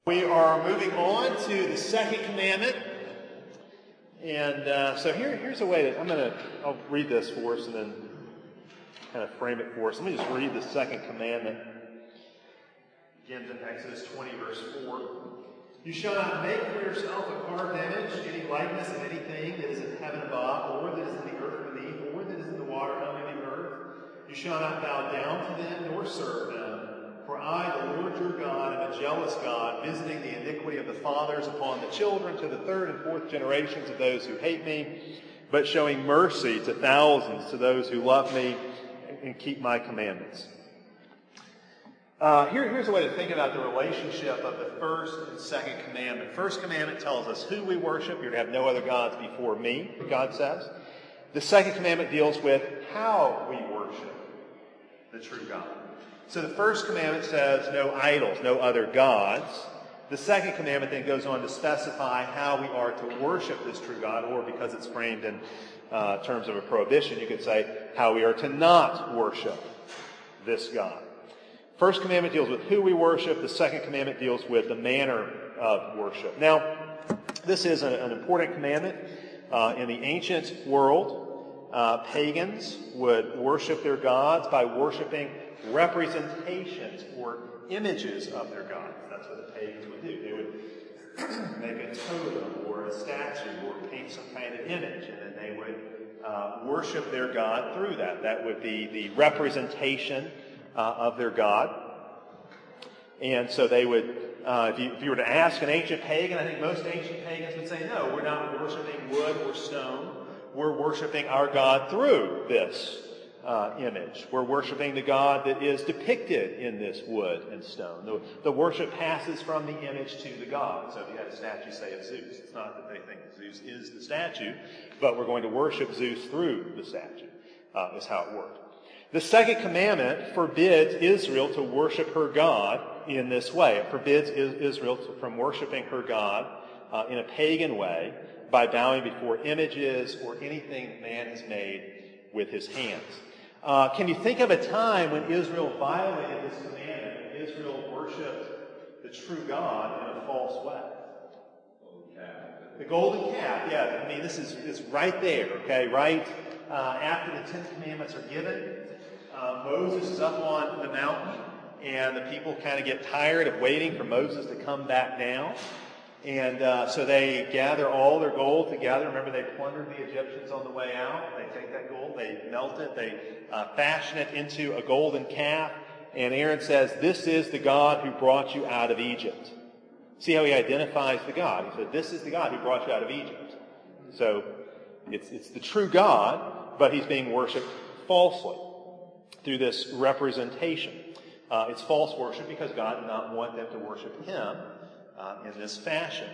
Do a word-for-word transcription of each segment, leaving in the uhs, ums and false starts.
We are moving on to the second commandment. And uh, so here, here's a way that I'm going to, I'll read this for us and then kind of frame it for us. Let me just read the second commandment. It begins in Exodus twenty, verse four. You shall not make for yourself a carved image, any likeness of anything that is in heaven above, or that is in the earth beneath, or that is in the water under the earth. You shall not bow down to them, nor serve them. For I, the Lord your God, am a jealous God, visiting the iniquity of the fathers upon the children to the third and fourth generations of those who hate me, but showing mercy to thousands to those who love me and keep my commandments. Uh, here, here's a way to think about the relationship of the first and second commandment. First commandment tells us who we worship. You're to have no other gods before me, God says. The second commandment deals with how we worship the true God. So the first commandment says no idols, no other gods. The second commandment then goes on to specify how we are to worship this true God, or because it's framed in uh, terms of a prohibition, you could say how we are to not worship this God. First commandment deals with who we worship. The second commandment deals with the manner of worship. Now, this is an, an important commandment. Uh, in the ancient world, uh, pagans would worship their gods by worshiping representations or images of their gods. That's what the pagans would do. They would make a totem or a statue or paint some kind of image, and then they would uh, worship their god through that. That would be the representation uh, of their god. And so they would, uh, if, you, if you were to ask an ancient pagan, I think most ancient pagans would say, no, we're not worshiping wood or stone. We're worshiping our God through this Uh, image. We're worshiping the God that is depicted in this wood and stone. The, the worship passes from the image to the God. So if you had a statue, say, of Zeus, it's not that they think Zeus is the statue, but we're going to worship Zeus through the statue, uh, is how it worked. The second commandment forbids Israel to worship her God in this way. It forbids Israel to, from worshiping her God uh, in a pagan way by bowing before images or anything that man has made with his hands. Uh, can you think of a time when Israel violated this commandment, when Israel worshipped the true God in a false way? Golden calf. The golden calf, yeah. I mean, this is, is right there, okay? Right uh, after the Ten Commandments are given, uh, Moses is up on the mountain, and the people kind of get tired of waiting for Moses to come back down. And uh, so they gather all their gold together. Remember, they plundered the Egyptians on the way out. They take that gold, they melt it, they uh, fashion it into a golden calf. And Aaron says, this is the God who brought you out of Egypt. See how he identifies the God. He said, this is the God who brought you out of Egypt. So it's, it's the true God, but he's being worshipped falsely through this representation. Uh, it's false worship because God did not want them to worship him Uh, in this fashion.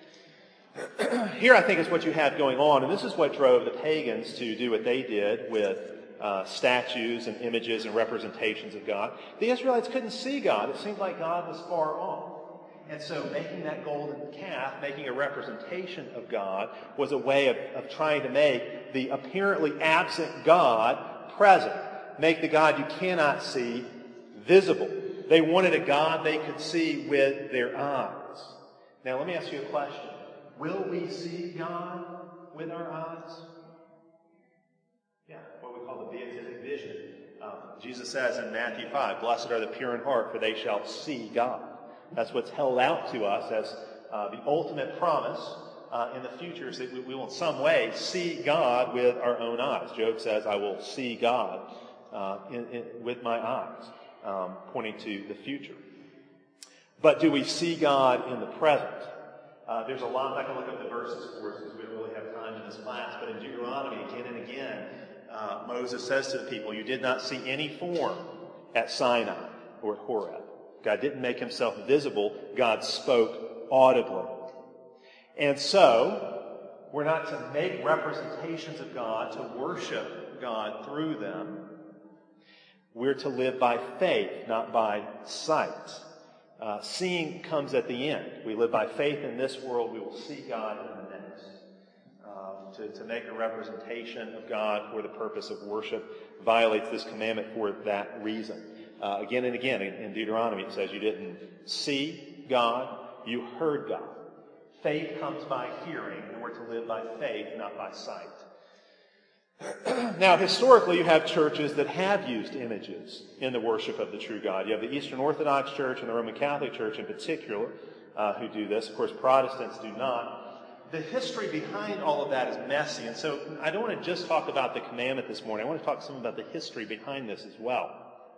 Here I think is what you have going on, and this is what drove the pagans to do what they did with uh, statues and images and representations of God. The Israelites couldn't see God. It seemed like God was far off. And so making that golden calf, making a representation of God, was a way of, of trying to make the apparently absent God present. Make the God you cannot see visible. They wanted a God they could see with their eyes. Now, let me ask you a question. Will we see God with our eyes? Yeah, what we call the beatific vision. Um, Jesus says in Matthew five, blessed are the pure in heart, for they shall see God. That's what's held out to us as uh, the ultimate promise uh, in the future, is that we, we will in some way see God with our own eyes. Job says, I will see God uh, in, in, with my eyes, um, pointing to the future. But do we see God in the present? Uh, there's a lot. I can look up the verses for us because we don't really have time in this class. But in Deuteronomy, again and again, uh, Moses says to the people, you did not see any form at Sinai or at Horeb. God didn't make himself visible. God spoke audibly. And so, we're not to make representations of God, to worship God through them. We're to live by faith, not by sight. Uh, seeing comes at the end. We live by faith in this world. We will see God in the next. Um, to, to make a representation of God for the purpose of worship violates this commandment for that reason. Uh, again and again in, in Deuteronomy it says you didn't see God, you heard God. Faith comes by hearing, and we're to live by faith, not by sight. Now, historically, you have churches that have used images in the worship of the true God. You have the Eastern Orthodox Church and the Roman Catholic Church in particular uh, who do this. Of course, Protestants do not. The history behind all of that is messy, and so I don't want to just talk about the commandment this morning. I want to talk some about the history behind this as well.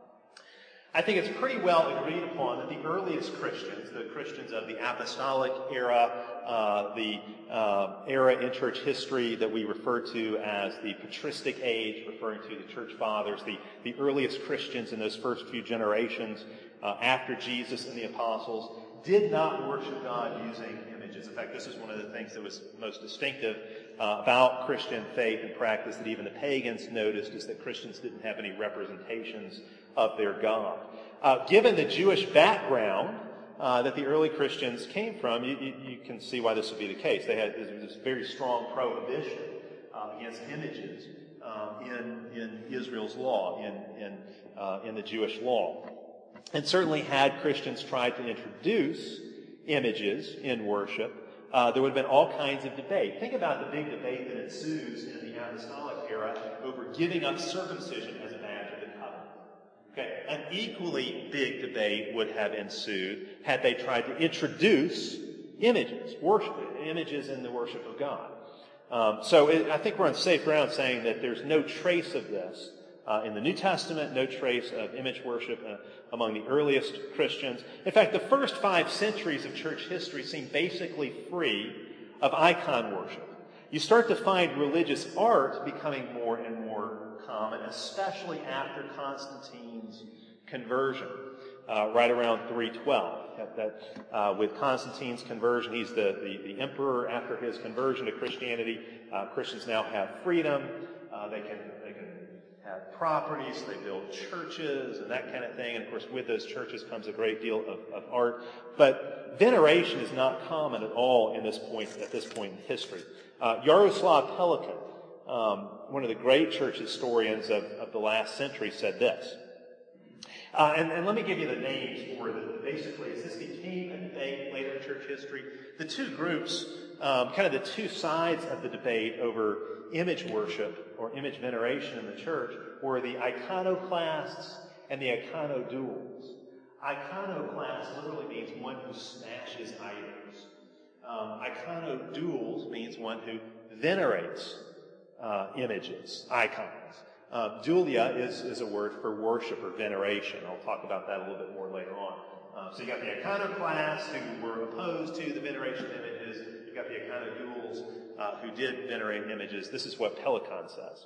I think it's pretty well agreed upon that the earliest Christians, the Christians of the apostolic era, uh, the uh, era in church history that we refer to as the patristic age, referring to the church fathers, the, the earliest Christians in those first few generations uh, after Jesus and the apostles, did not worship God using images. In fact, this is one of the things that was most distinctive uh, about Christian faith and practice that even the pagans noticed, is that Christians didn't have any representations of their God. Uh, given the Jewish background uh, that the early Christians came from, you, you, you can see why this would be the case. They had this very strong prohibition uh, against images um, in in Israel's law, in in uh, in the Jewish law, and certainly had Christians tried to introduce images in worship, uh, there would have been all kinds of debate. Think about the big debate that ensues in the apostolic era over giving up circumcision as a badge of the covenant. Okay, an equally big debate would have ensued had they tried to introduce images, worship, images in the worship of God. Um, so it, I think we're on safe ground saying that there's no trace of this uh, in the New Testament, no trace of image worship uh, among the earliest Christians. In fact, the first five centuries of church history seem basically free of icon worship. You start to find religious art becoming more and more common, especially after Constantine's conversion, uh, right around three twelve. That, that uh, with Constantine's conversion, he's the, the, the emperor. After his conversion to Christianity, uh, Christians now have freedom. Uh, they can they can have properties. They build churches and that kind of thing. And of course, with those churches comes a great deal of, of art. But veneration is not common at all in this point at this point in history. Uh, Yaroslav Pelikan, um, one of the great church historians of, of the last century, said this. Uh, and, and let me give you the names for it. Basically, as this became a debate later in church history, the two groups, um, kind of the two sides of the debate over image worship or image veneration in the church, were the iconoclasts and the iconodules. Iconoclast literally means one who smashes idols. Um, iconodules means one who venerates uh, images, icons. Uh, dulia is, is a word for worship or veneration. I'll talk about that a little bit more later on. Uh, so you got the iconoclasts who were opposed to the veneration of images. You got the iconodules uh, who did venerate images. This is what Pelikan says.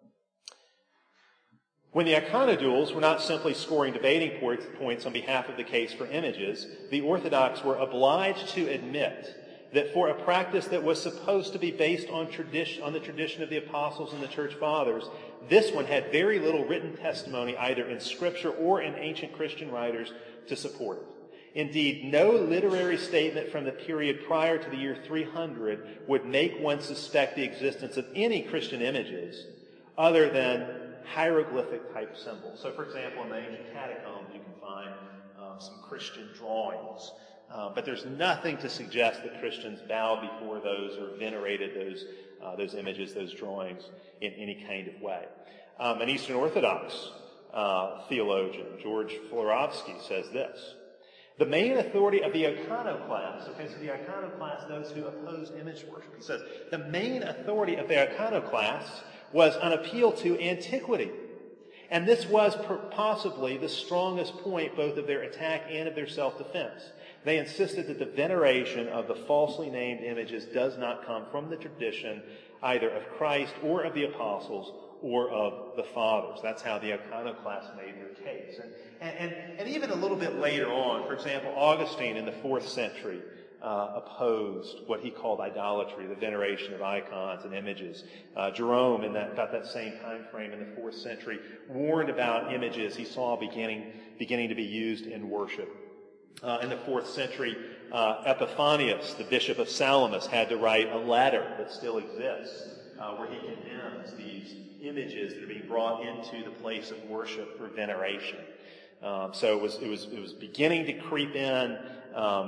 When the iconodules were not simply scoring debating points on behalf of the case for images, the Orthodox were obliged to admit that for a practice that was supposed to be based on tradition, on the tradition of the apostles and the church fathers, this one had very little written testimony either in Scripture or in ancient Christian writers to support it. Indeed, no literary statement from the period prior to the year three hundred would make one suspect the existence of any Christian images other than hieroglyphic-type symbols. So, for example, in the ancient catacombs, you can find um, some Christian drawings. Uh, but there's nothing to suggest that Christians bowed before those or venerated those uh, those images, those drawings in any kind of way. Um, an Eastern Orthodox uh, theologian, George Florovsky, says this. The main authority of the iconoclasts, okay, so the iconoclasts, those who opposed image worship, he says, the main authority of the iconoclasts was an appeal to antiquity. And this was possibly the strongest point both of their attack and of their self-defense. They insisted that the veneration of the falsely named images does not come from the tradition either of Christ or of the apostles or of the fathers. That's how the iconoclasts made their case. And, and, and even a little bit later on, for example, Augustine in the fourth century uh, opposed what he called idolatry, the veneration of icons and images. Uh, Jerome, in that, about that same time frame in the fourth century, warned about images he saw beginning, beginning to be used in worship. Uh, in the fourth century, uh, Epiphanius, the bishop of Salamis, had to write a letter that still exists uh, where he condemns these images that are being brought into the place of worship for veneration. Um, so it was, it was, it was beginning to creep in, um,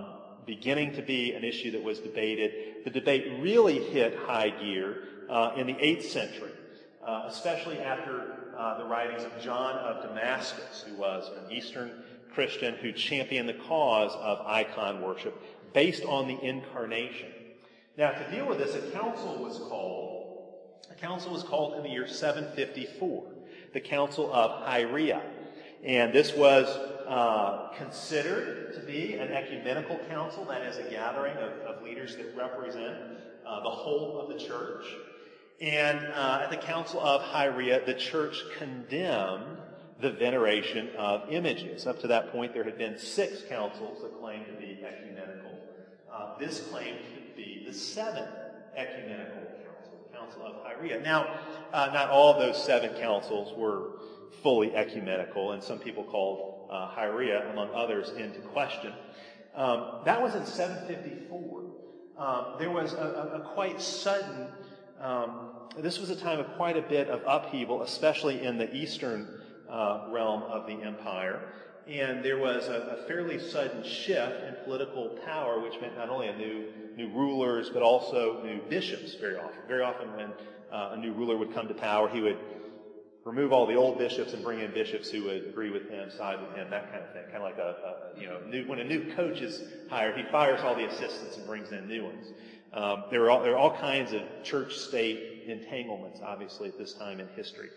beginning to be an issue that was debated. The debate really hit high gear uh, in the eighth century, uh, especially after uh, the writings of John of Damascus, who was an Eastern Christian who championed the cause of icon worship based on the incarnation. Now, to deal with this, a council was called. A council was called in the year seven fifty-four, the Council of Hieria. And this was uh, considered to be an ecumenical council, that is, a gathering of, of leaders that represent uh, the whole of the church. And uh, at the Council of Hieria, the church condemned the veneration of images. Up to that point, there had been six councils that claimed to be ecumenical. Uh, this claimed to be the seventh ecumenical council, the Council of Hieria. Now, uh, not all of those seven councils were fully ecumenical, and some people called uh, Hieria, among others, into question. Um, that was in seven fifty-four. Um, there was a, a, a quite sudden, um, this was a time of quite a bit of upheaval, especially in the eastern uh, realm of the empire. And there was a, a fairly sudden shift in political power, which meant not only a new new rulers, but also new bishops very often. Very often when uh, a new ruler would come to power, he would remove all the old bishops and bring in bishops who would agree with him, side with him, that kind of thing. Kind of like a, a you know, new, when a new coach is hired, he fires all the assistants and brings in new ones. Um, there were all, there were all kinds of church-state entanglements, obviously, at this time in history.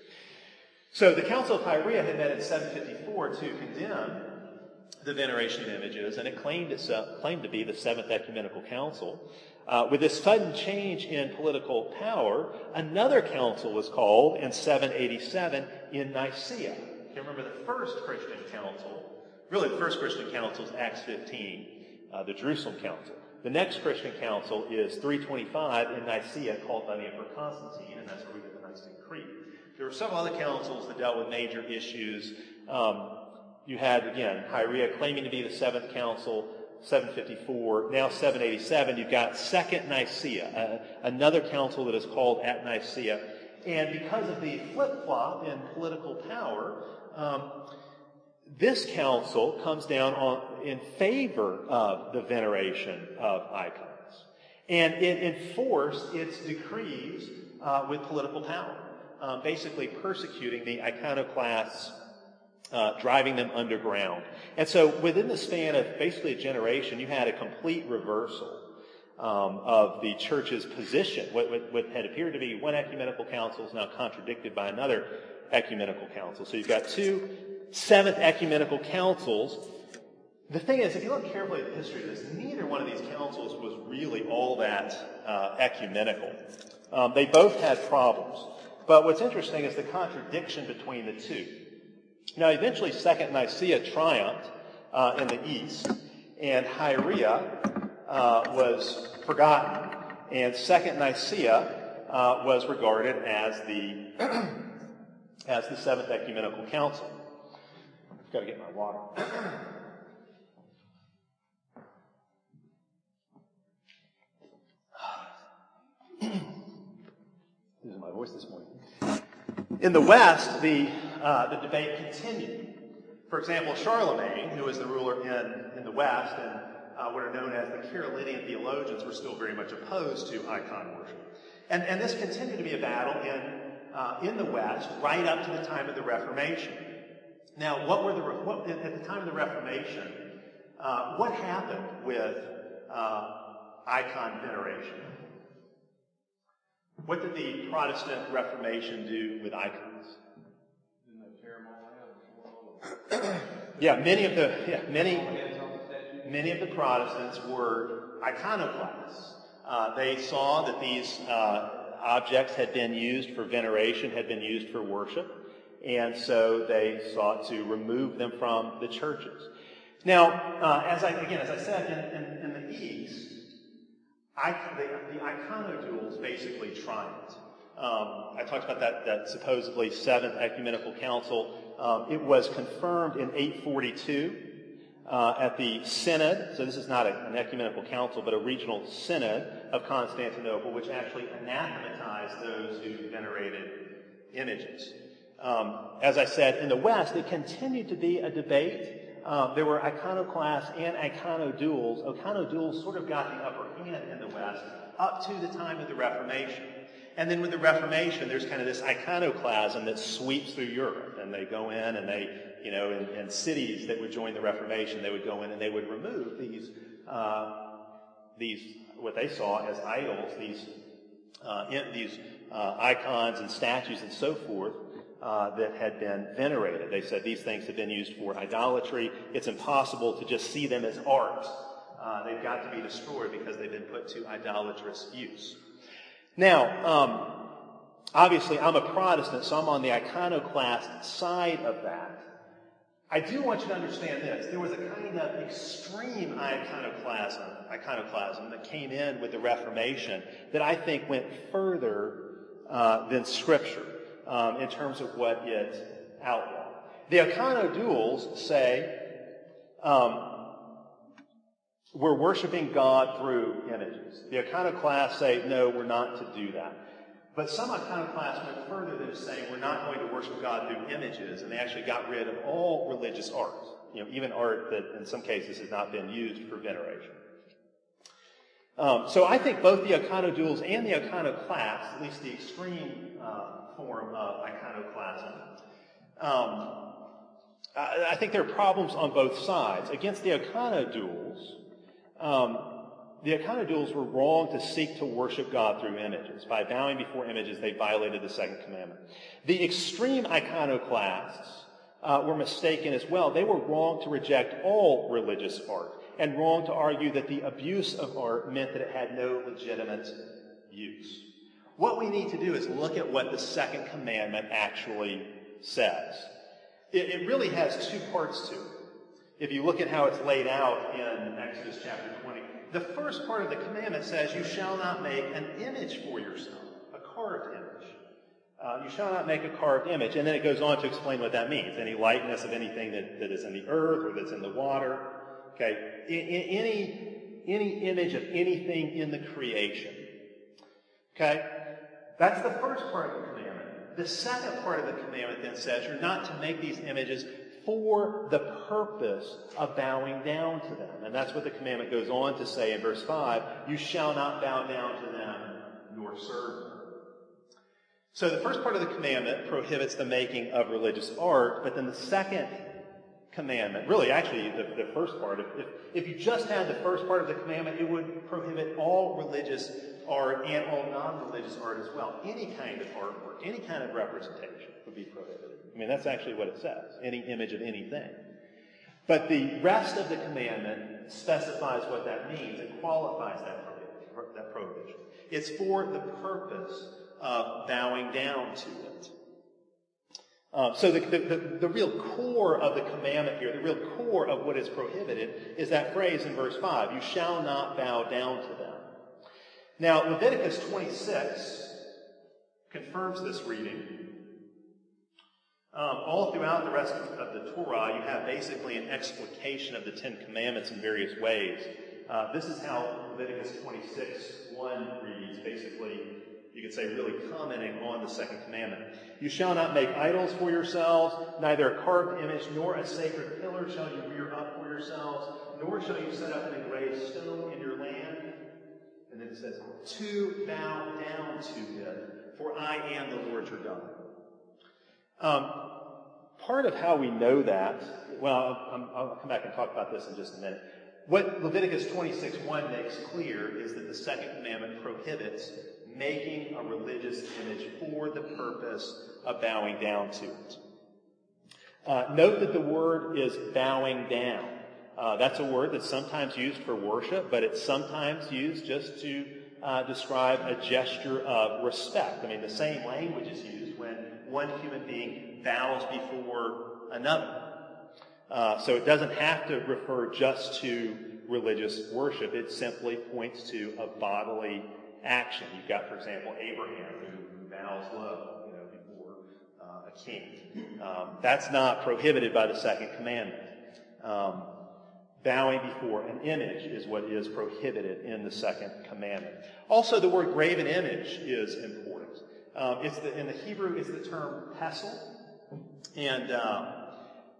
So the Council of Hieria had met in seven fifty-four to condemn the veneration of images, and it claimed itself claimed to be the Seventh Ecumenical Council. Uh, with this sudden change in political power, another council was called in seven eighty-seven in Nicaea. You remember the first Christian council, really the first Christian council is Acts fifteen, uh, the Jerusalem Council. The next Christian council is three twenty-five in Nicaea, called by the Emperor Constantine, and that's where we get the Nicene Creed. There were several other councils that dealt with major issues. Um, you had, again, Hieria claiming to be the seventh council, seven fifty-four. Now seven eighty-seven, you've got Second Nicaea, uh, another council that is called at Nicaea. And because of the flip-flop in political power, um, this council comes down on, in favor of the veneration of icons. And it enforced its decrees uh, with political power. Um, basically persecuting the iconoclasts, uh, driving them underground. And so within the span of basically a generation, you had a complete reversal um, of the church's position. What, what, what had appeared to be one ecumenical council is now contradicted by another ecumenical council. So you've got two seventh ecumenical councils. The thing is, if you look carefully at the history of this, neither one of these councils was really all that uh, ecumenical. Um, they both had problems. But what's interesting is the contradiction between the two. Now, eventually, Second Nicaea triumphed uh, in the east, and Hieria uh, was forgotten, and Second Nicaea uh, was regarded as the as the Seventh Ecumenical Council. I've got to get my water. Losing my voice this morning. In the West, the uh, the debate continued. For example, Charlemagne, who was the ruler in, in the West, and uh, what are known as the Carolingian theologians, were still very much opposed to icon worship. And, and this continued to be a battle in uh, in the West right up to the time of the Reformation. Now, what were the what, at the time of the Reformation? Uh, what happened with uh, icon veneration? What did the Protestant Reformation do with icons? Didn't they tear them all down? yeah, many of the yeah, many many of the Protestants were iconoclasts. Uh, they saw that these uh, objects had been used for veneration, had been used for worship, and so they sought to remove them from the churches. Now, uh, as I again, as I said, in, in, in the East, I, the, the iconodules basically triumphed. Um, I talked about that, that supposedly Seventh Ecumenical Council. Um, it was confirmed in eight forty-two uh, at the Synod. So this is not a, an ecumenical council, but a regional synod of Constantinople, which actually anathematized those who venerated images. Um, as I said, in the West, it continued to be a debate um, there were iconoclasts and iconodules. Iconodules sort of got the upper hand in the West up to the time of the Reformation. And then with the Reformation, there's kind of this iconoclasm that sweeps through Europe. And they go in and they, you know, in, in cities that would join the Reformation, they would go in and they would remove these, uh, these what they saw as idols, these, uh, in, these uh, icons and statues and so forth uh, that had been venerated. They said these things have been used for idolatry. It's impossible to just see them as art. Uh, they've got to be destroyed because they've been put to idolatrous use. Now, um, obviously, I'm a Protestant, so I'm on the iconoclast side of that. I do want you to understand this. There was a kind of extreme iconoclasm, iconoclasm that came in with the Reformation that I think went further uh, than Scripture um, in terms of what it outlawed. The iconodules say um, we're worshiping God through images. The iconoclasts say, no, we're not to do that. But some iconoclasts went further than saying we're not going to worship God through images, and they actually got rid of all religious art, you know, even art that in some cases has not been used for veneration. Um, so I think both the iconodules and the iconoclasts, at least the extreme uh, form of iconoclasm, um, I, I think there are problems on both sides. Against the iconodules, um, the iconodules were wrong to seek to worship God through images. By bowing before images, they violated the second commandment. The extreme iconoclasts uh, were mistaken as well. They were wrong to reject all religious art and wrong to argue that the abuse of art meant that it had no legitimate use. What we need to do is look at what the second commandment actually says. It, it really has two parts to it. If you look at how it's laid out in Exodus chapter twenty, the first part of the commandment says, you shall not make an image for yourself, a carved image. Uh, you shall not make a carved image. And then it goes on to explain what that means. Any likeness of anything that, that is in the earth or that's in the water. Okay, in, in, any, any image of anything in the creation. Okay, that's the first part of the commandment. The second part of the commandment then says you're not to make these images for the purpose of bowing down to them. And that's what the commandment goes on to say in verse five. You shall not bow down to them nor serve them. So the first part of the commandment prohibits the making of religious art, but then the second commandment, really actually the, the first part, if, if you just had the first part of the commandment, it would prohibit all religious art and all non-religious art as well. Any kind of artwork, any kind of representation would be prohibited. I mean, that's actually what it says, any image of anything. But the rest of the commandment specifies what that means and qualifies that prohibition. That prohibition. It's for the purpose of bowing down to it. Uh, so the, the, the, the real core of the commandment here, the real core of what is prohibited, is that phrase in verse five, you shall not bow down to them. Now, Leviticus twenty-six confirms this reading. Um, all throughout the rest of, of the Torah, you have basically an explication of the Ten Commandments in various ways. Uh, this is how Leviticus twenty-six one reads, basically, you could say really commenting on the second commandment. You shall not make idols for yourselves, neither a carved image nor a sacred pillar shall you rear up for yourselves, nor shall you set up an engraved stone in your land. And then it says, to bow down to it, for I am the Lord your God. Um, part of how we know that, well, I'll, I'll come back and talk about this in just a minute. What Leviticus twenty-six one makes clear is that the second commandment prohibits making a religious image for the purpose of bowing down to it. Uh, note that the word is bowing down. Uh, that's a word that's sometimes used for worship, but it's sometimes used just to uh, describe a gesture of respect. I mean, the same language is used when one human being bows before another. Uh, so it doesn't have to refer just to religious worship. It simply points to a bodily action. You've got, for example, Abraham who bows low, you know, before uh, a king. Um, that's not prohibited by the second commandment. Um, bowing before an image is what is prohibited in the second commandment. Also, the word graven image is important. Um, it's the, in the Hebrew, it's the term pesel. And um,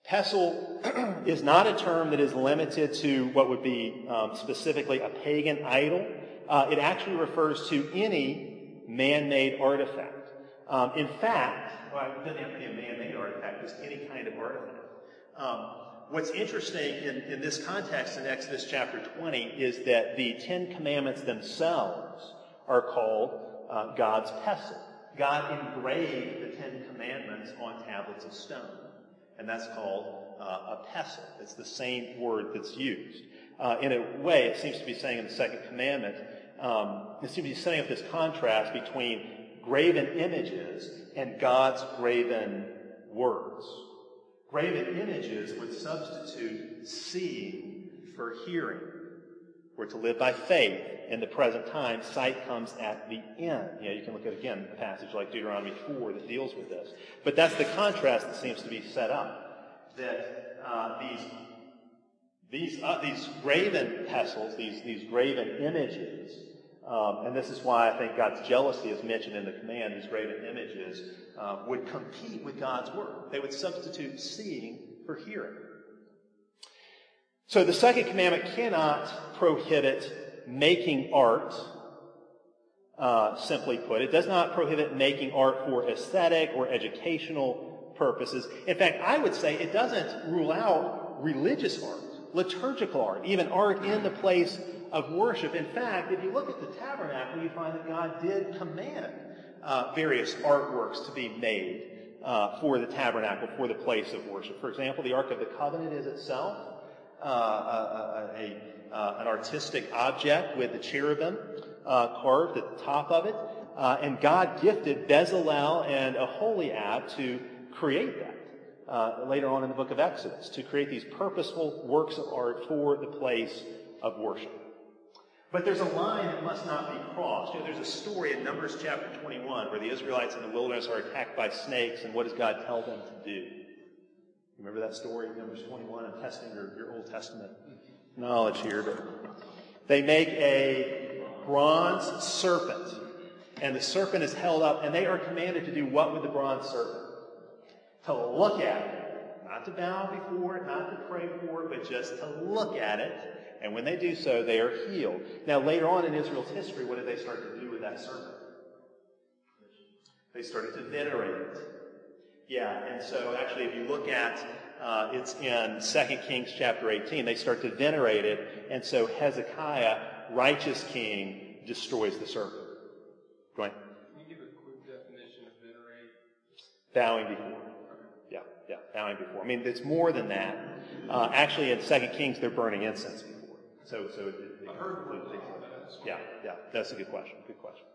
Pestle is not a term that is limited to what would be um, specifically a pagan idol. Uh, it actually refers to any man-made artifact. Um, in fact, well, it doesn't have to be a man-made artifact, just any kind of artifact. Um, what's interesting in, in this context in Exodus chapter twenty is that the Ten Commandments themselves are called uh, God's pestle. God engraved the Ten Commandments on tablets of stone. And that's called uh, a pestle. It's the same word that's used. Uh, in a way, it seems to be saying in the second commandment, um, it seems to be setting up this contrast between graven images and God's graven words. Graven images would substitute seeing for hearing. We're to live by faith. In the present time, sight comes at the end. You know, you can look at, again, a passage like Deuteronomy four that deals with this. But that's the contrast that seems to be set up. That uh, these these uh, these graven pestles, these, these graven images, um, and this is why I think God's jealousy is mentioned in the command, these graven images uh, would compete with God's word. They would substitute seeing for hearing. So the second commandment cannot prohibit making art, uh, simply put. It does not prohibit making art for aesthetic or educational purposes. In fact, I would say it doesn't rule out religious art, liturgical art, even art in the place of worship. In fact, if you look at the tabernacle, you find that God did command uh, various artworks to be made uh, for the tabernacle, for the place of worship. For example, the Ark of the Covenant is itself uh, a, a, a Uh, an artistic object with the cherubim uh, carved at the top of it. Uh, and God gifted Bezalel and Aholiab to create that uh, later on in the book of Exodus, to create these purposeful works of art for the place of worship. But there's a line that must not be crossed. You know, there's a story in Numbers chapter twenty-one where the Israelites in the wilderness are attacked by snakes, and what does God tell them to do? Remember that story, Numbers twenty-one? I'm testing your, your Old Testament knowledge here, but they make a bronze serpent, and the serpent is held up, and they are commanded to do what with the bronze serpent? To look at it. Not to bow before it, not to pray for it, but just to look at it. And when they do so, they are healed. Now, later on in Israel's history, what did they start to do with that serpent? They started to venerate it. Yeah, and so actually, if you look at Uh, it's in Second Kings chapter eighteen. They start to venerate it, and so Hezekiah, righteous king, destroys the serpent. Go ahead. Can you give a quick definition of venerate? Bowing before. Yeah, yeah, bowing before. I mean, it's more than that. Uh, actually, in Second Kings, they're burning incense before. So, so it, it, it I heard things like that. Yeah, yeah, that's a good question. Good question.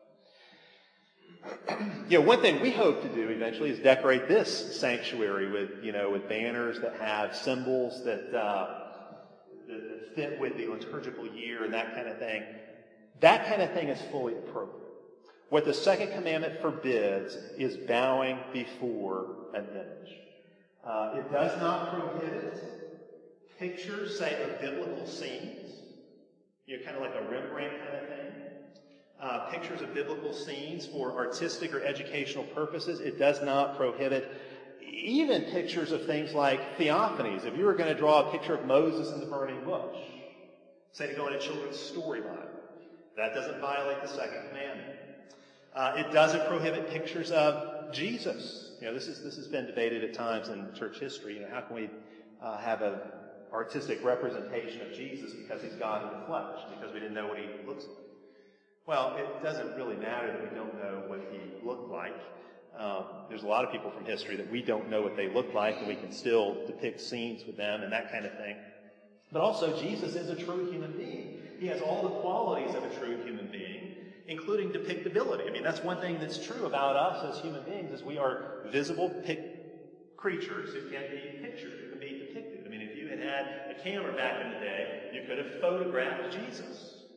You know, one thing we hope to do eventually is decorate this sanctuary with, you know, with banners that have symbols that, uh, that fit with the liturgical year and that kind of thing. That kind of thing is fully appropriate. What the second commandment forbids is bowing before an image. Uh, it does not prohibit pictures, say, of biblical scenes. You know, kind of like a Rembrandt kind of thing. Uh, pictures of biblical scenes for artistic or educational purposes. It does not prohibit even pictures of things like theophanies. If you were going to draw a picture of Moses in the burning bush, say to go in a children's story Bible, that doesn't violate the second commandment. Uh, it doesn't prohibit pictures of Jesus. You know, this is this has been debated at times in church history. You know, how can we uh, have an artistic representation of Jesus because he's God in the flesh? Because we didn't know what he looks like. Well, it doesn't really matter that we don't know what he looked like. Um, there's a lot of people from history that we don't know what they look like, and we can still depict scenes with them and that kind of thing. But also, Jesus is a true human being. He has all the qualities of a true human being, including depictability. I mean, that's one thing that's true about us as human beings, is we are visible pic- creatures who can be pictured, who can be depicted. I mean, if you had had a camera back in the day, you could have photographed Jesus.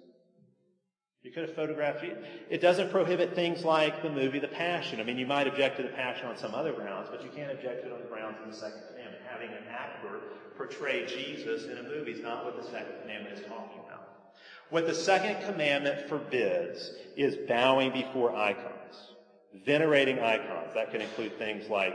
You could have photographed it. It doesn't prohibit things like the movie The Passion. I mean, you might object to The Passion on some other grounds, but you can't object to it on the grounds of the Second Commandment. Having an actor portray Jesus in a movie is not what the Second Commandment is talking about. What the Second Commandment forbids is bowing before icons, venerating icons. That could include things like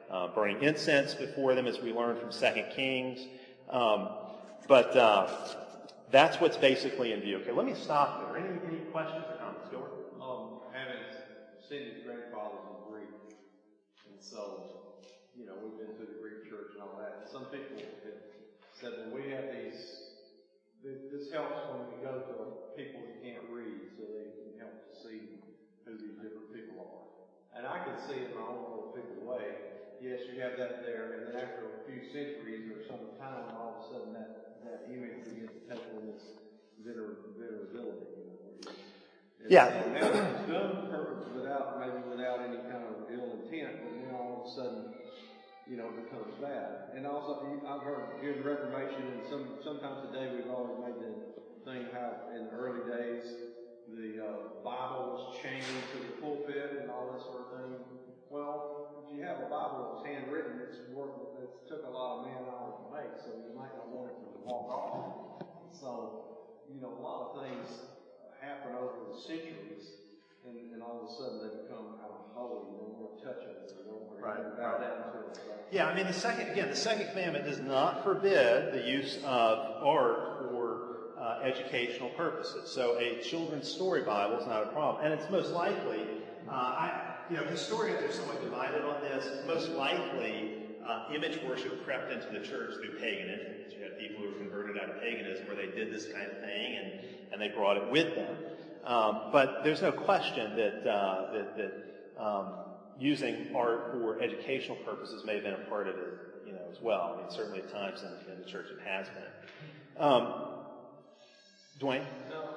uh, burning incense before them, as we learned from Second Kings. Um, but uh, that's what's basically in view. Okay, let me stop there. Any, any questions or comments? Go on. Um, having seen his grandfather's in Greek, and so, you know, we've been to the Greek church and all that. And some people have said, well, we have these, this helps when we go to people who can't read, so they can help to see who these different people are. And I can see in my own little figure way, yes, you have that there, and then after a few centuries or some time, all of a sudden that, that image begins to take on this venerability. You know, and yeah. So now it's done purpose without, maybe without any kind of ill intent, but then all of a sudden, you know, it becomes bad. And also, I've heard during the Reformation, and some sometimes today we've always made the thing how in the early days the uh, Bible was chained to the pulpit and all that sort of thing. Well, if you have a Bible that's handwritten, it's work it took a lot of man hours to make, so you might not want it to walk off. So, you know, a lot of things happen over the centuries, and, and all of a sudden they become kind of holy. You don't want to touch it. You don't want to Right, bow right. down to it. So. Yeah, I mean, the second, again, the second commandment does not forbid the use of art for uh, educational purposes. So a children's story Bible is not a problem. And it's most likely, uh, I, you know, historians are somewhat divided on this. Most likely, uh, image worship crept into the church through pagan influence. You had people who were converted out of paganism where they did this kind of thing, and, and they brought it with them. Um, but there's no question that, uh, that, that um, using art for educational purposes may have been a part of it, you know, as well. I mean, certainly at times in, in the church it has been. Um, Dwayne? No,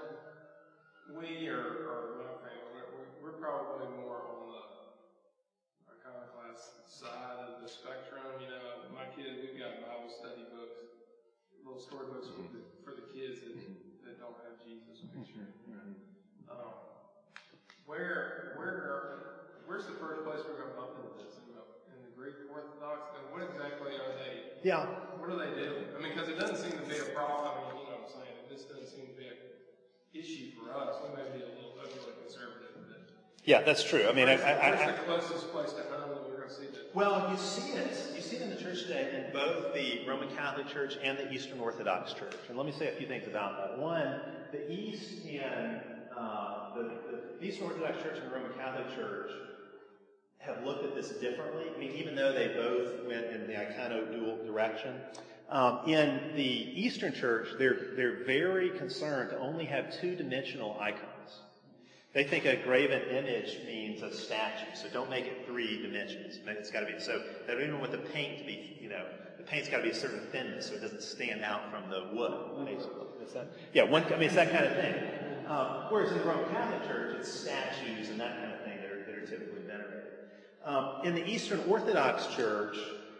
we are, or my family, we're, we're probably more on the iconoclast side of the spectrum. You know, my kids, we've got Bible study books, little storybooks for the, for the kids that, that don't have Jesus picture. Um, where, where are, where's the first place we're going to bump into this? In the, in the Greek Orthodox? And what exactly are they? Yeah. What do they do? I mean, because it doesn't seem to be a problem. I mean, you know what I'm saying? It just doesn't seem to be an issue for us. We may be a little overly conservative. But Yeah, that's true. I mean, where's, I, I, where's I, the closest place to home that we're going to see that? well, you see it. You see it in the church today in both the Roman Catholic Church and the Eastern Orthodox Church. And let me say a few things about that. One, the East and uh, the, the Eastern Orthodox Church and the Roman Catholic Church have looked at this differently. I mean, even though they both went in the icono-dual direction. Um, in the Eastern Church, they're they're very concerned to only have two-dimensional icons. They think a graven image means a statue, so don't make it three dimensions. It's got to be so. They don't even want the paint to be, you know, the paint's got to be a certain thinness so it doesn't stand out from the wood. Basically, it's that, yeah. One, I mean, it's that kind of thing. Um, whereas in the Roman Catholic Church, it's statues and that kind of thing that are that are typically venerated. Um, in the Eastern Orthodox Church,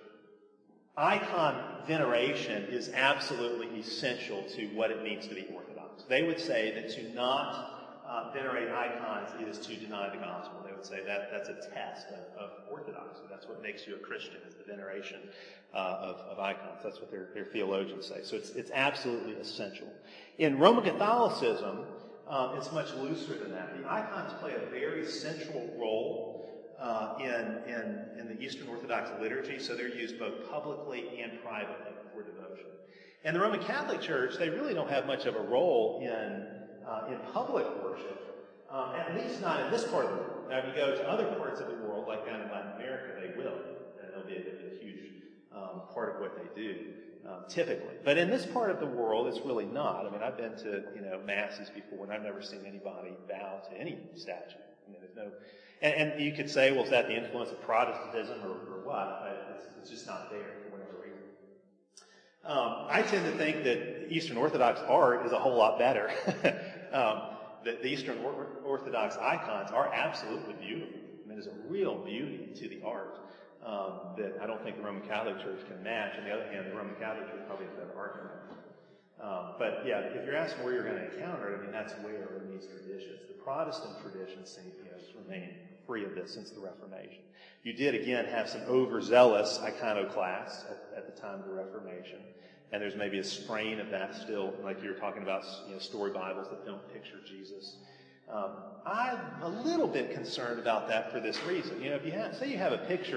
icon veneration is absolutely essential to what it means to be Orthodox. They would say that to not uh, venerate icons is to deny the gospel. They would say that that's a test of, of Orthodoxy. That's what makes you a Christian, is the veneration uh, of, of icons. That's what their, their theologians say. So it's, it's absolutely essential. In Roman Catholicism, um, it's much looser than that. The icons play a very central role Uh, in, in, in the Eastern Orthodox liturgy, so they're used both publicly and privately for devotion. In the Roman Catholic Church, they really don't have much of a role in, uh, in public worship, um, at least not in this part of the world. Now, if you go to other parts of the world, like down in Latin America, they will, and it'll be a, a huge um, part of what they do, um, typically. But in this part of the world, it's really not. I mean, I've been to, you know, masses before, and I've never seen anybody bow to any statue. I mean, there's no... And, and you could say, well, is that the influence of Protestantism or, or what? But it's, it's just not there for whatever reason. Um, I tend to think that Eastern Orthodox art is a whole lot better. um, the, the Eastern Orthodox icons are absolutely beautiful. I mean, there's a real beauty to the art um, that I don't think the Roman Catholic Church can match. On the other hand, the Roman Catholic Church probably has better art than that. Um, but yeah, if you're asking where you're going to encounter it, I mean, that's where in these traditions. The Protestant traditions seem to, you know, remain free of this since the Reformation. You did, again, have some overzealous iconoclasts at, at the time of the Reformation, and there's maybe a strain of that still, like you were talking about, you know, story Bibles that don't picture Jesus. Um, I'm a little bit concerned about that for this reason. You know, if you have, say you have a picture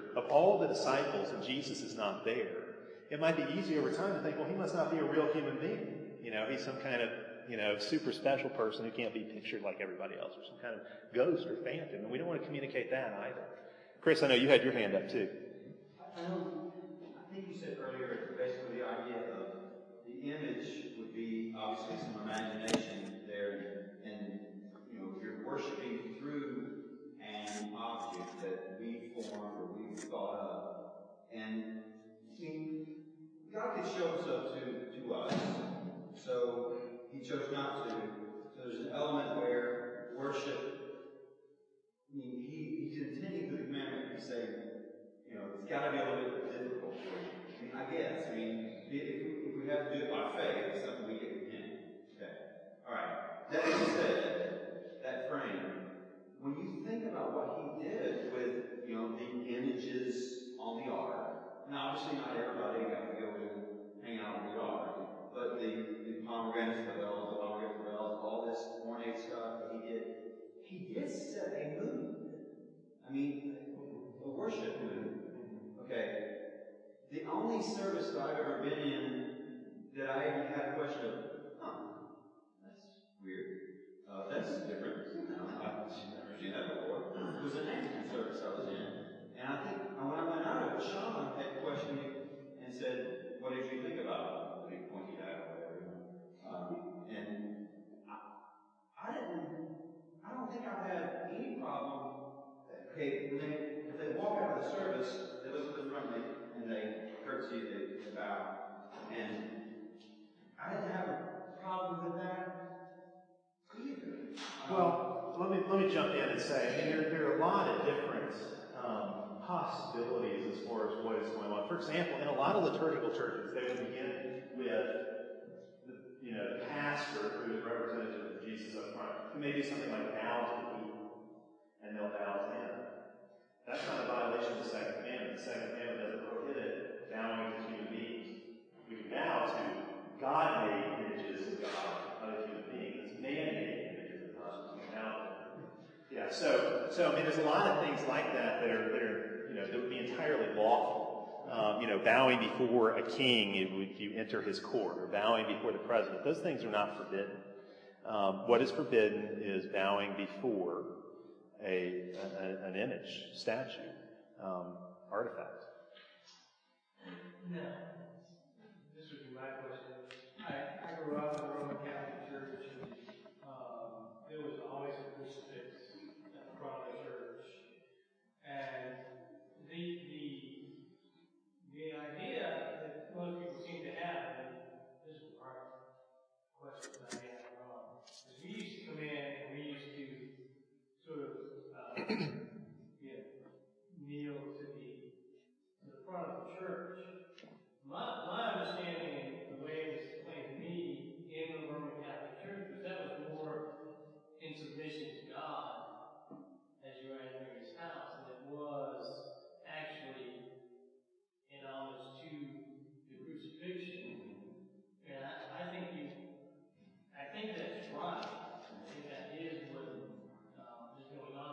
of all the disciples and Jesus is not there, it might be easy over time to think, well, he must not be a real human being. You know, he's some kind of, you know, super special person who can't be pictured like everybody else, or some kind of ghost or phantom. And we don't want to communicate that either. Chris, I know you had your hand up too. I know, I think you said earlier, basically the idea of the image would be obviously some imagination there, and, and you know, you're worshiping through an object that we formed or we thought of. And I mean, God could show himself to, to us, so he chose not to. So there's an element where worship, I mean, he, he's intending the commandment to be saying, you know, it's got to be a little bit difficult for you. I mean, I guess, I mean, if we, if we have to do it by faith, it's something we get from him. Okay. All right. That being said, that frame, when you think about what he did with, you know, the images on the ark, now obviously not everybody got to go and hang out on the ark, but the, the pomegranates, the bells, the pomegranate bells, all this ornate stuff that he did, he did set a mood. I mean, a worship mood. Okay. The only service that I've ever been in that I even had a question of, huh, that's weird. Uh, that's different. No, I've never seen that before. It was an Anglican service I was in. And I think when I went out of it, Sean had questioned me and said, what did you think about the big pointy hat or whatever? Um, and I, I didn't, I don't think I had any problem. Okay, when they, if they walk out of the service, they look to the front of me and they curtsy, they, they bow. And I didn't have a problem with that either. Well, let me let me jump in and say, I mean, there, there are a lot of different um, possibilities as far as what is going on. For example, in a lot of liturgical churches, they will begin with the, you know, the pastor who is representative of Jesus up front, who may do something like bow to the people, and they'll bow to him. That's not a violation of the second commandment. The second commandment doesn't prohibit bowing to human beings. We can bow to God-made images of God, other human beings. It's man-made images of God. We can bow to them. Yeah, so, so I mean, there's a lot of things like that that are, that are you know, that would be entirely lawful. Um, you know, bowing before a king if you enter his court, or bowing before the president. Those things are not forbidden. Um, what is forbidden is bowing before A, a, an image, statue, um, artifact. No. This would be my question. I, I grew up in a Roman Catholic church, and um, there was always a crucifix at the front of the church. And the the the idea that most people seem to have, and this is part of the question that I have wrong, is we used to come in and we used to sort of yeah, kneel to the to the front of the church. My my understanding, the way it was explained to me in the Roman Catholic Church, was that was more in submission to God as you were entering His house, and it was actually in homage to the crucifixion. And I, I think you, I think that's right. I think that is what um, is going on.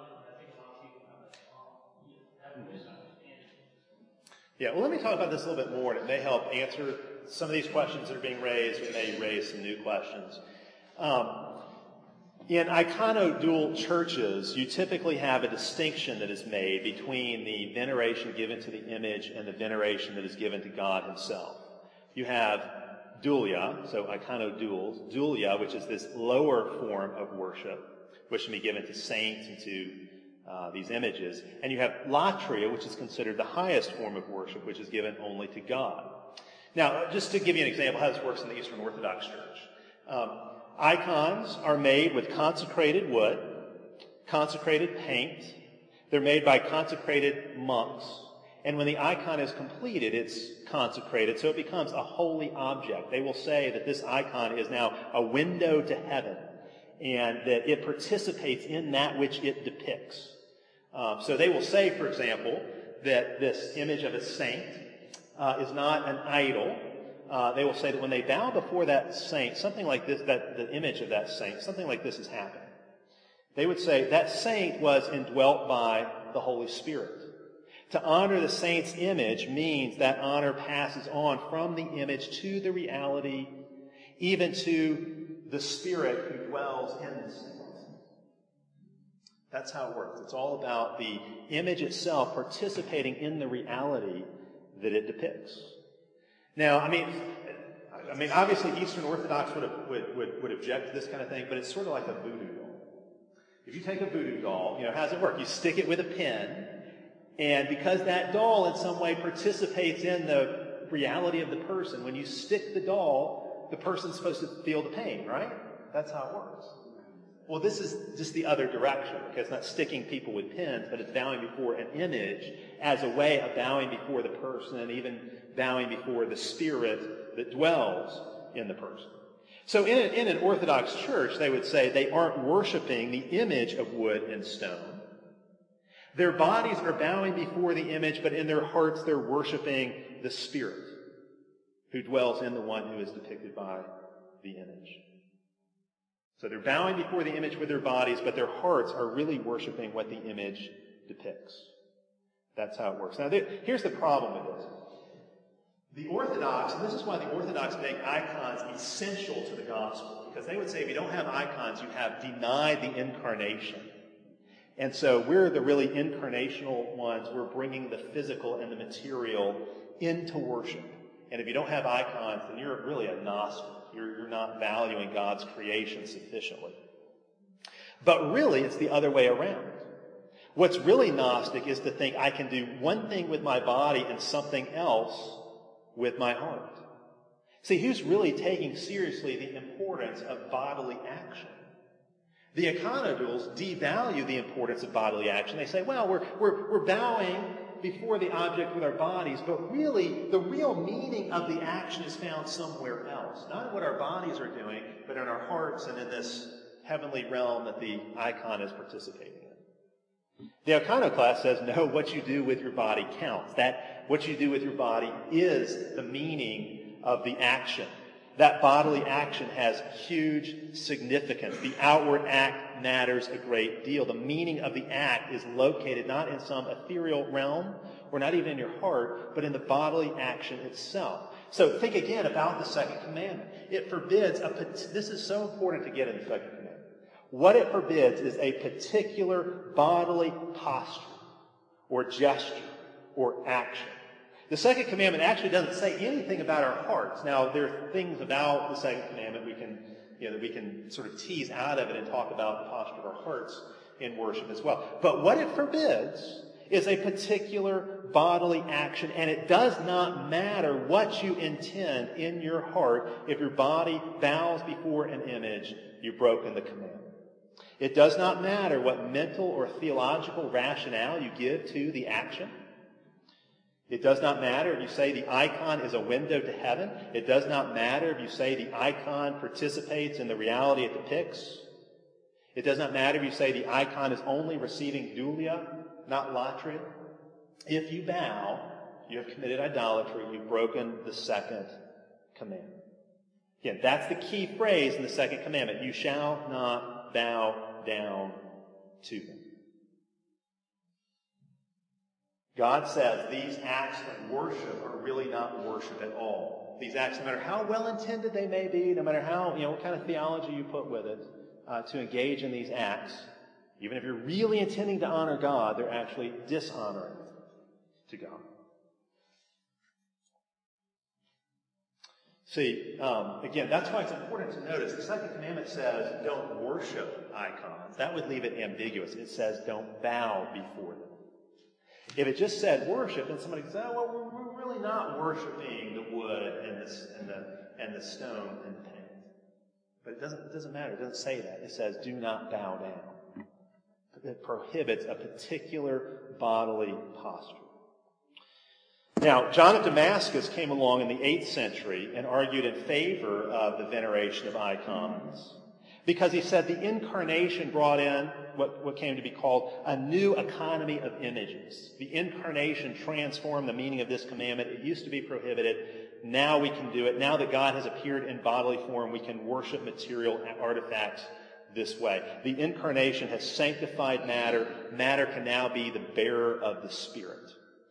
Yeah, well, let me talk about this a little bit more, and it may help answer some of these questions that are being raised. It may raise some new questions. Um, in iconodual churches, you typically have a distinction that is made between the veneration given to the image and the veneration that is given to God himself. You have dulia, so iconoduals, dulia, which is this lower form of worship, which can be given to saints and to Uh, these images. And you have latria, which is considered the highest form of worship, which is given only to God. Now, just to give you an example how this works in the Eastern Orthodox Church. Um, icons are made with consecrated wood, consecrated paint. They're made by consecrated monks. And when the icon is completed, it's consecrated, so it becomes a holy object. They will say that this icon is now a window to heaven, and that it participates in that which it depicts. Um, so they will say, for example, that this image of a saint uh, is not an idol. Uh, they will say that when they bow before that saint, something like this, that the image of that saint, something like this is happening. They would say that saint was indwelt by the Holy Spirit. To honor the saint's image means that honor passes on from the image to the reality, even to the Spirit who dwells in the saint. That's how it works. It's all about the image itself participating in the reality that it depicts. Now, I mean, I mean, obviously Eastern Orthodox would, would, would, would object to this kind of thing, but it's sort of like a voodoo doll. If you take a voodoo doll, you know, how does it work? You stick it with a pin, and because that doll in some way participates in the reality of the person, when you stick the doll, the person's supposed to feel the pain, right? That's how it works. Well, this is just the other direction, because it's not sticking people with pins, but it's bowing before an image as a way of bowing before the person and even bowing before the Spirit that dwells in the person. So in, a, in an Orthodox church, they would say they aren't worshiping the image of wood and stone. Their bodies are bowing before the image, but in their hearts they're worshiping the Spirit who dwells in the one who is depicted by the image. So they're bowing before the image with their bodies, but their hearts are really worshiping what the image depicts. That's how it works. Now, here's the problem with this. The Orthodox, and this is why the Orthodox make icons essential to the gospel, because they would say if you don't have icons, you have denied the incarnation. And so we're the really incarnational ones. We're bringing the physical and the material into worship. And if you don't have icons, then you're really a Gnostic. You're, you're not valuing God's creation sufficiently. But really, it's the other way around. What's really Gnostic is to think I can do one thing with my body and something else with my heart. See, who's really taking seriously the importance of bodily action? The iconodules devalue the importance of bodily action. They say, well, we're, we're, we're bowing before the object with our bodies, but really, the real meaning of the action is found somewhere else. Not in what our bodies are doing, but in our hearts and in this heavenly realm that the icon is participating in. The iconoclast says, no, what you do with your body counts. That what you do with your body is the meaning of the action. That bodily action has huge significance. The outward act matters a great deal. The meaning of the act is located not in some ethereal realm, or not even in your heart, but in the bodily action itself. So think again about the second commandment. It forbids, a, this is so important to get in the second commandment. What it forbids is a particular bodily posture, or gesture, or action. The second commandment actually doesn't say anything about our hearts. Now, there are things about the second commandment we can, you know, that we can sort of tease out of it and talk about the posture of our hearts in worship as well. But what it forbids is a particular bodily action, and it does not matter what you intend in your heart. If your body bows before an image, you've broken the commandment. It does not matter what mental or theological rationale you give to the action. It does not matter if you say the icon is a window to heaven. It does not matter if you say the icon participates in the reality it depicts. It does not matter if you say the icon is only receiving dulia, not latria. If you bow, you have committed idolatry. You've broken the second commandment. Again, that's the key phrase in the second commandment. You shall not bow down to them. God says these acts of worship are really not worship at all. These acts, no matter how well-intended they may be, no matter how, you know, what kind of theology you put with it, uh, to engage in these acts, even if you're really intending to honor God, they're actually dishonoring to God. See, um, again, that's why it's important to notice the second commandment says don't worship icons. That would leave it ambiguous. It says don't bow before them. If it just said worship, then somebody could say, oh, well, we're, we're really not worshiping the wood and the, and the, and the stone and the paint. But it doesn't, it doesn't matter. It doesn't say that. It says do not bow down. It prohibits a particular bodily posture. Now, John of Damascus came along in the eighth century and argued in favor of the veneration of icons because he said the incarnation brought in what, what came to be called a new economy of images. The incarnation transformed the meaning of this commandment. It used to be prohibited. Now we can do it. Now that God has appeared in bodily form, we can worship material artifacts this way. The incarnation has sanctified matter. Matter can now be the bearer of the Spirit.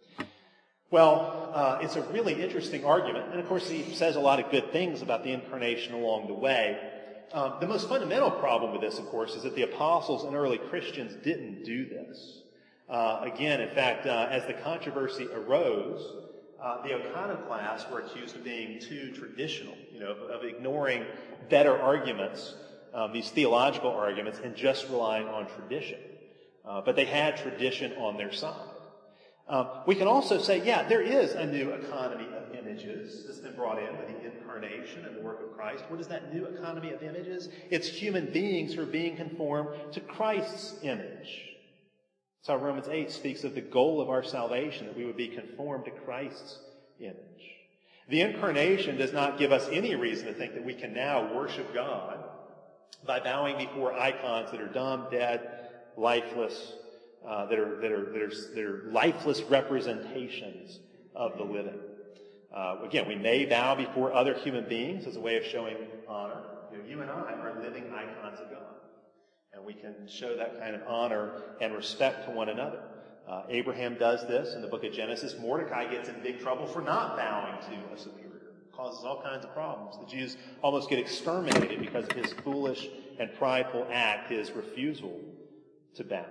Well, uh, it's a really interesting argument, and of course he says a lot of good things about the incarnation along the way. Um, the most fundamental problem with this, of course, is that the apostles and early Christians didn't do this. Uh, again, in fact, uh, as the controversy arose, uh, the iconoclasts were accused of being too traditional, you know, of, of ignoring better arguments, um, these theological arguments, and just relying on tradition. Uh, but they had tradition on their side. Um, we can also say, yeah, there is a new economy of images that's been brought in by the incarnation and the work of Christ. What is that new economy of images? It's human beings who are being conformed to Christ's image. That's how Romans eight speaks of the goal of our salvation, that we would be conformed to Christ's image. The incarnation does not give us any reason to think that we can now worship God by bowing before icons that are dumb, dead, lifeless, Uh, that are that are that are that are lifeless representations of the living. Uh, again, we may bow before other human beings as a way of showing honor. You know, you and I are living icons of God, and we can show that kind of honor and respect to one another. Uh, Abraham does this in the book of Genesis. Mordecai gets in big trouble for not bowing to a superior. It causes all kinds of problems. The Jews almost get exterminated because of his foolish and prideful act, his refusal to bow.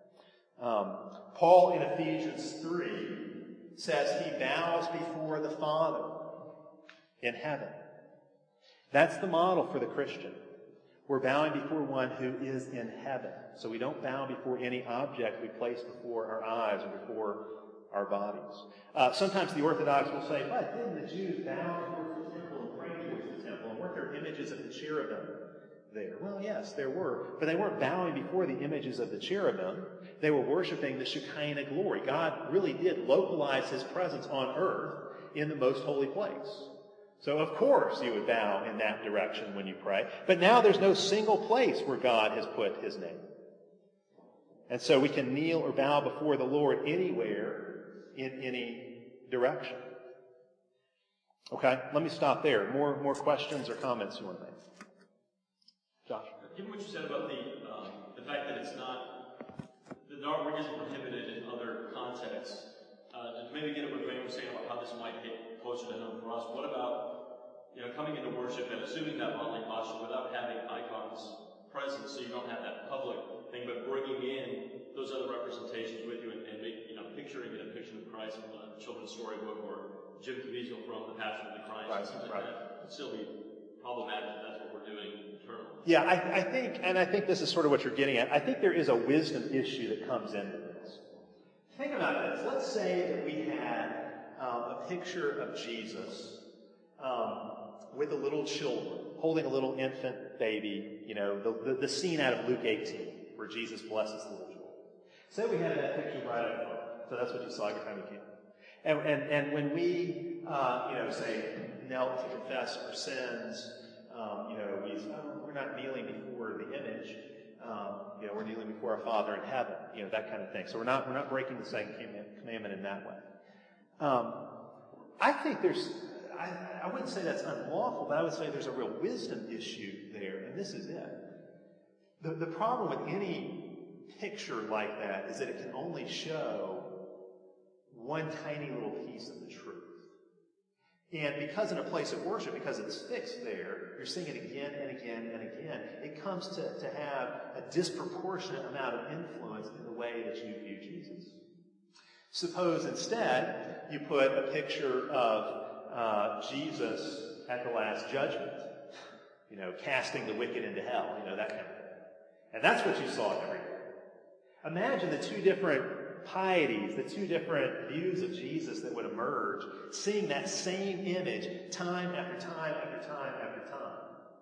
Um, Paul in Ephesians three says he bows before the Father in heaven. That's the model for the Christian. We're bowing before one who is in heaven. So we don't bow before any object we place before our eyes or before our bodies. Uh, sometimes the Orthodox will say, but didn't the Jews bow before the temple and pray towards the temple? And weren't there images of the cherubim there? Well, yes, there were. But they weren't bowing before the images of the cherubim. They were worshiping the Shekinah glory. God really did localize his presence on earth in the most holy place. So, of course, you would bow in that direction when you pray. But now there's no single place where God has put his name. And so we can kneel or bow before the Lord anywhere in any direction. Okay, let me stop there. More, more questions or comments you want to make? Josh? Given what you said about the um, the fact that it's not, the artwork isn't prohibited in other contexts, uh, to maybe get at what Graham was saying about how this might hit closer to home for us, what about, you know, coming into worship and assuming that bodily posture without having icons present, so you don't have that public thing, but bringing in those other representations with you and, and make, you know, picturing a depiction of Christ from a children's storybook or Jim Caviezel from The Passion of the Christ, Right, something right. like that would still be problematic if that's what we're doing internally. Yeah, I, I think, and I think this is sort of what you're getting at, I think there is a wisdom issue that comes into this. Think about this. Let's say that we had um, a picture of Jesus um, with a little children, holding a little infant baby, you know, the, the, the scene out of Luke eighteen, where Jesus blesses the little children. Say we had that picture right up front. So that's what you saw every time you came. And, and, and when we, uh, you know, say, knelt to confess our sins, um, you know, we, oh, we're not kneeling before the image. Um, you know, we're kneeling before our Father in heaven. You know, that kind of thing. So we're not we're not breaking the second commandment in that way. Um, I think there's, I, I wouldn't say that's unlawful, but I would say there's a real wisdom issue there, and this is it. The, the problem with any picture like that is that it can only show one tiny little piece of the truth. And because in a place of worship, because it's fixed there, you're seeing it again and again and again, it comes to, to have a disproportionate amount of influence in the way that you view Jesus. Suppose instead you put a picture of uh, Jesus at the Last Judgment, you know, casting the wicked into hell, you know, that kind of thing. And that's what you saw everywhere. Imagine the two different pieties, the two different views of Jesus that would emerge, seeing that same image time after time after time after time.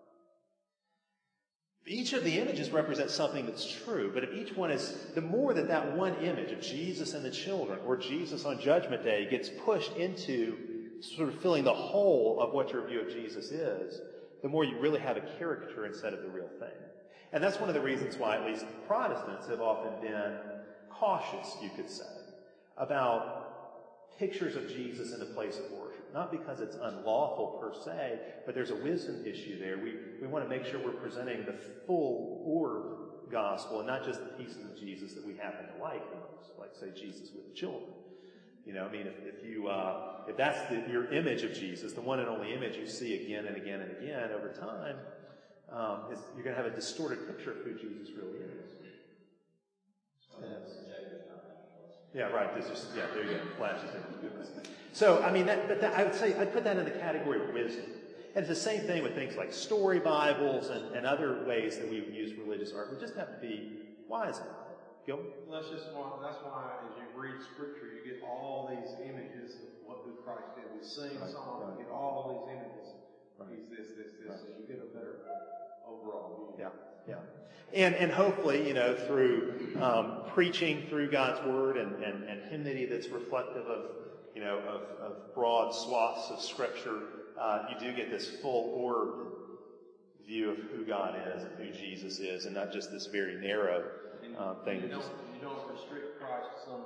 Each of the images represents something that's true, but if each one is, the more that that one image of Jesus and the children, or Jesus on Judgment Day, gets pushed into sort of filling the whole of what your view of Jesus is, the more you really have a caricature instead of the real thing. And that's one of the reasons why at least Protestants have often been cautious, you could say, about pictures of Jesus in a place of worship. Not because it's unlawful per se, but there's a wisdom issue there. We we want to make sure we're presenting the full orb gospel and not just the pieces of Jesus that we happen to like the most, like, say, Jesus with the children. You know, I mean, if, if you, uh, if that's the, your image of Jesus, the one and only image you see again and again and again over time, um, is, you're going to have a distorted picture of who Jesus really is. Yeah, right. This is, yeah, there you go. Flashes. So, I mean, that, but that, I would say, I'd put that in the category of wisdom. And it's the same thing with things like story Bibles and, and other ways that we use religious art. We just have to be wise about it. Go. Well, that's just why, that's why as you read Scripture, you get all these images of what who Christ did. We sing Right, songs, right. you get all these images. Right. He's this, this, this, Right. and you get a better overall view. Yeah, yeah. And and hopefully, you know, through um, preaching through God's Word and, and, and hymnody that's reflective of, you know, of, of broad swaths of Scripture, uh, you do get this full orb view of who God is and who Jesus is, and not just this very narrow uh, thing. You that don't, just, you don't restrict Christ to some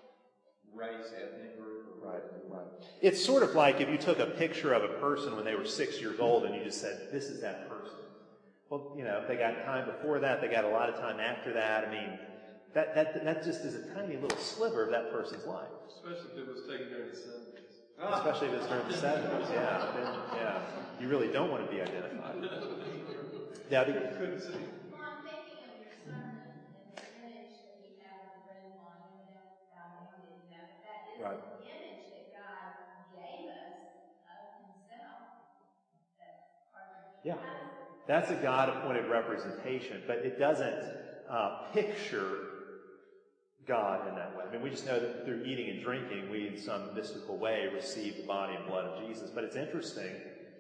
race, ethnic group. Or right, right. It's sort of like if you took a picture of a person when they were six years old and you just said, this is that person. Well, you know, they got time before that, they got a lot of time after that. I mean, that that that just is a tiny little sliver of that person's life. Especially if it was taken during the seventies. Especially if it's during the seventies, yeah. Then, yeah. You really don't want to be identified. Debbie? Couldn't see. Well, I'm thinking of your sermon and the image that we have of the bread and wine, you know, God handed that. That is Right. an image that God gave us of Himself. That's part of the Yeah. That's a God-appointed representation, but it doesn't uh, picture God in that way. I mean, we just know that through eating and drinking, we in some mystical way receive the body and blood of Jesus. But it's interesting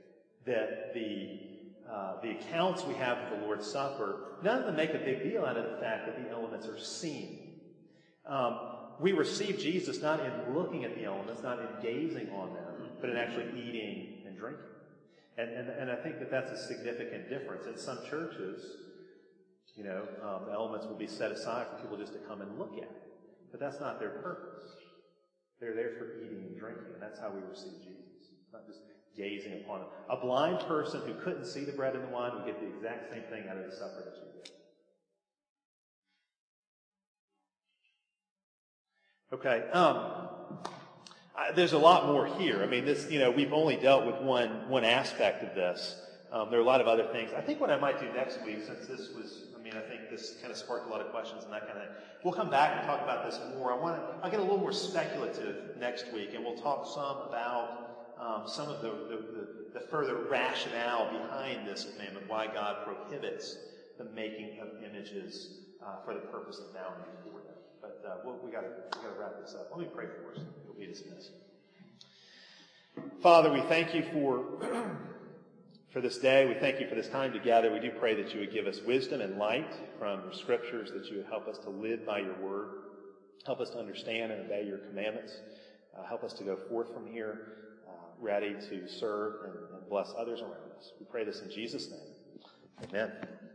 that the uh, the accounts we have of the Lord's Supper, none of them make a big deal out of the fact that the elements are seen. Um, we receive Jesus not in looking at the elements, not in gazing on them, but in actually eating and drinking. And, and, and I think that that's a significant difference. In some churches, you know, um, the elements will be set aside for people just to come and look at. But that's not their purpose. They're there for eating and drinking, and that's how we receive Jesus. It's not just gazing upon him. A blind person who couldn't see the bread and the wine would get the exact same thing out of the supper that you get. Okay. Um, I, there's a lot more here. I mean, this, you know, we've only dealt with one one aspect of this. Um, there are a lot of other things. I think what I might do next week, since this was, I mean, I think this kind of sparked a lot of questions and that kind of thing. We'll come back and talk about this more. I want to, I'll get a little more speculative next week, and we'll talk some about um, some of the, the, the, the further rationale behind this commandment, why God prohibits the making of images uh, for the purpose of bowing before them. But uh, we'll, we got we got to wrap this up. Let me pray for us. We'll be dismissed. Father, we thank you for for this day. We thank you for this time together. We do pray that you would give us wisdom and light from your scriptures, that you would help us to live by your word, help us to understand and obey your commandments, uh, help us to go forth from here uh, ready to serve and, and bless others around us. We pray this in Jesus' name. Amen.